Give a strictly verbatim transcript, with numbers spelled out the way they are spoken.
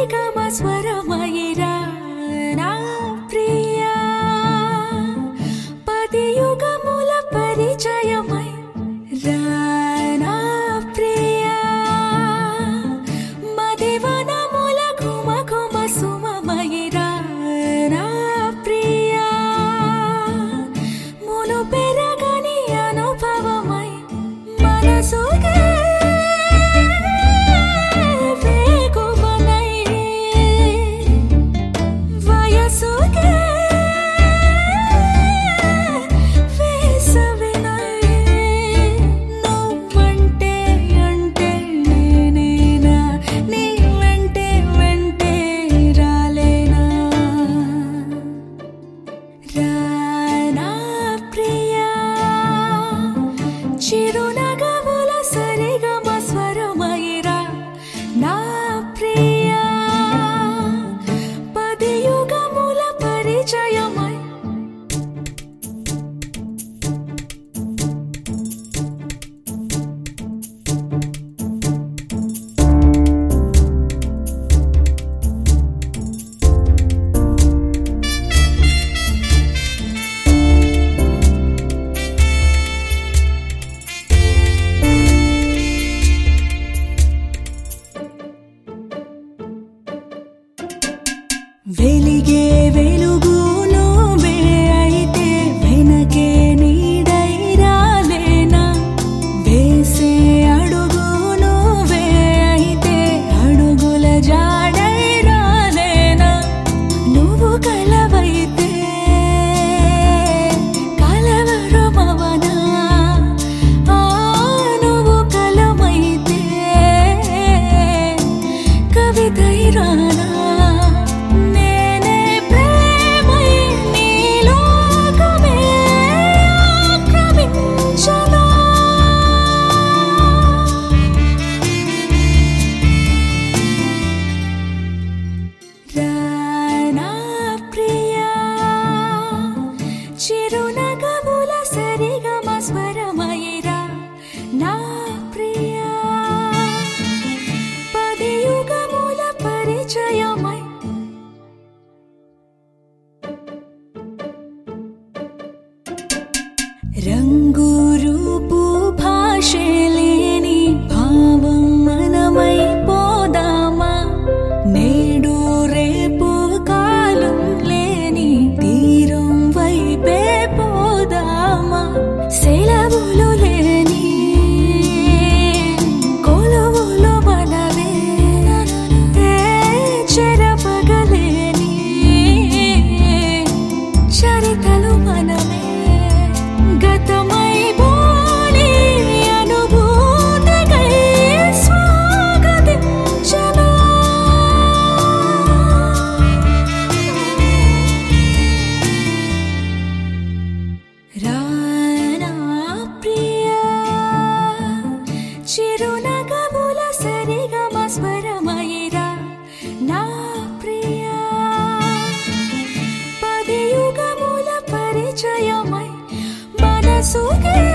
సరిగమ స్వరమయిరా నా ప్రియా పదియుగముల పరిచయమై రా నా ప్రియా మదివనముల ఘుమ ఘుమ సుమమయిరా నా ప్రియా మును పెరగని అనుభవమై మనసుగే చిరునగవుల సరిగమ స్వరమయిరా నా ప్రియా పదియుగముల పరిచయమై వెలిగే వెలుగు నువ్వే అయితే వెనకే నీడై రాలేనా వేసే అడుగు నువ్వే అయితే అడుగుల జాడై రాలేనా నువ్వు కలవైతే కలవరమవనా ఆ నువ్వు కలమైతే కవితై రానా చిరునగవుల సరిగమ స్వరమయిరా నా ప్రియా పదియుగముల పరిచయమై రంగు రూపు భాషే లేని భావం మనమై పోదామా నేడు రేపు కాలం లేని తీరం వైపే పోదామా సెలవులు లేని కొలువులు మనవే చెరపగలేని చరితలు మనమే గతమై పోని అనుభూతికై స్వాగతించనా రా నా ప్రియా చిరునగవుల సరిగమ స్వరమయిరా నా ప్రియా పదియుగముల పరిచయమై మనసుగే